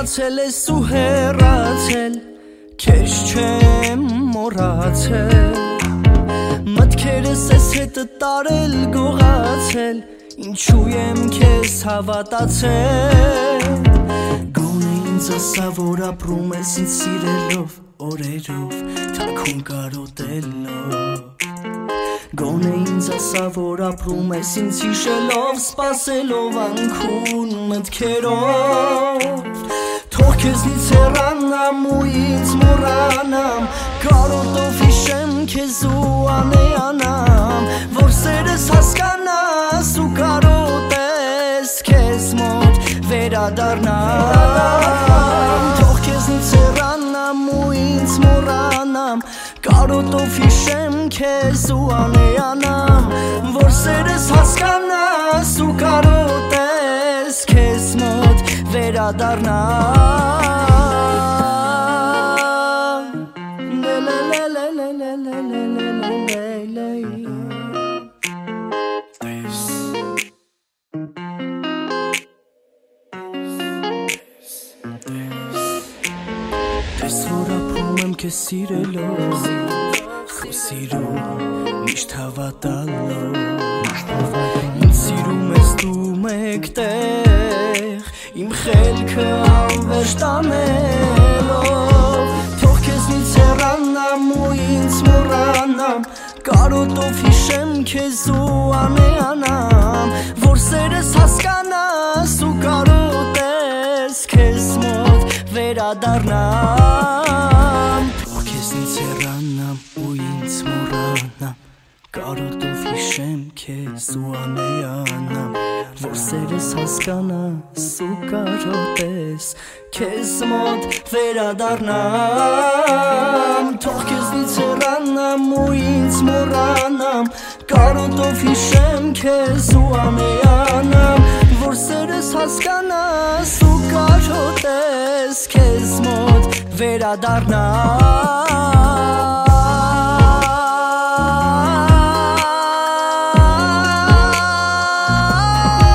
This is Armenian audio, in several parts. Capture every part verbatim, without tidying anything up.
Մնացել ես ու հեռացել, քեզ չեմ մոռացել, մտքերս ես հետը տարել գողացել, ինչու եմ քեզ հավատացել, գոնե ինձ ասա, որ ապրում ես ինձ սիրելով, օրերով, թաքուն կարոտելով, գոնե ինձ ասա, որ ապրում ես ինձ հիշելով, սպասելով անքուն մտքերով, թող քեզնից հեռանամ ու ինձ մոռանամ, կարոտով հիշեմ քեզ ու անեանամ, որ սերս հասկանաս ու կարոտես քեզ մոտ վերադառնամ, թող քեզնից հեռանամ ու ինձ մոռանամ, կարոտով հիշեմ քեզ ու անեանամ, որ սերս հասկանաս ու կարոտես քեզ մոտ վերադառնամ, Ես որ ապրում եմ քեզ սիրելով, քո սիրուն միշտ հավատալով, ինձ սիրում ես դու մեկտեղ, իմ խելքը անվերջ տանելով, թող քեզնից հեռանամ ու ինձ մոռանամ, կարոտով հիշեմ քեզ ու անեանամ, որ սերս հասկանաս ու կարոտես քեզ մոտ վերադառնամ, թող քեզնից հեռանամ ու ինձ մոռանամ, կարոտով հիշեմ քեզ ու անեանամ, որ սերս հասկանաս ու կարոտես քեզ մոտ վերադառնամ, թող քեզնից հեռանամ ու ինձ մոռանամ, կարոտով հիշեմ քեզ ու անեանամ, որ սերս հասկանաս ու կարոտես քեզ մոտ վերադառնամ,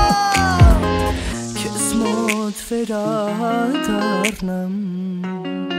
քեզ մոտ վերադառնամ